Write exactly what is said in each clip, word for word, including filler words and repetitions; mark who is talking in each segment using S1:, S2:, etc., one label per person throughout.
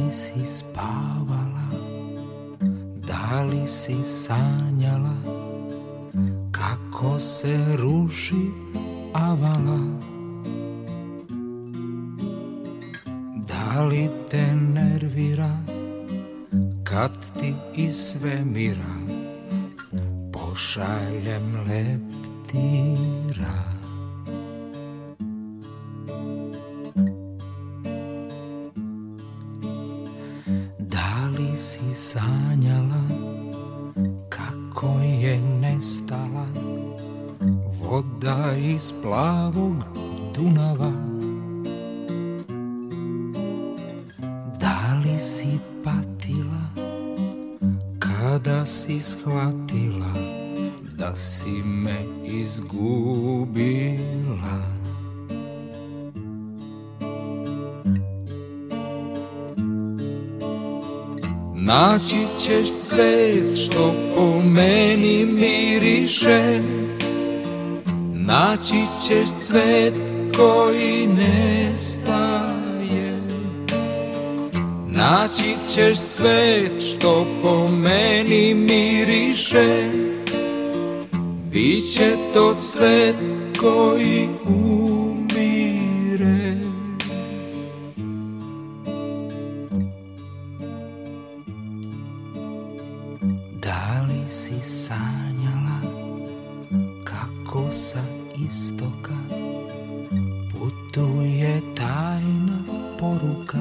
S1: li si spavala, da li si sanjala kako se ruši avala? Da li te nervira kad ti iz svemira pošaljem leptira? Da li si sanjala kako je nestala voda iz plavog Dunava? Da li si patila kada si shvatila da si me izgubila? Naći ćeš cvet što po meni miriše, naći ćeš cvet koji nestaje, naći ćeš cvet što po meni miriše, biće to cvet koji umire. Da li si sanjala kako sa istoka putuje tajna poruka?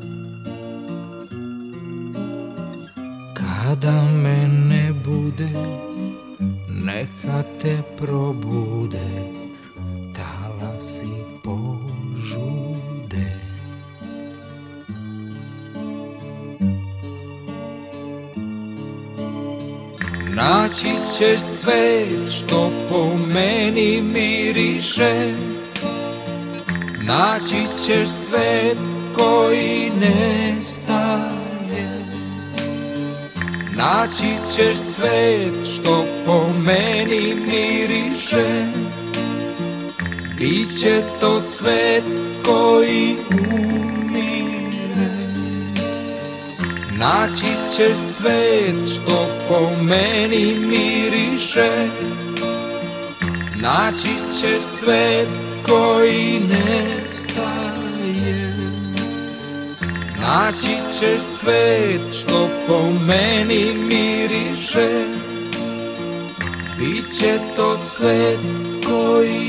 S1: Kada me ne bude, neka te probude talasi požude. Naći ćeš cvet što po meni miriše, naći ćeš cvet koji nestaje, naći ćeš cvet što po meni miriše, biće to cvet koji umire. Naći ćeš cvet što po meni miriše, naći ćeš cvet koji nestaje, naći ćeš cvet što po meni miriše, biće to cvet koji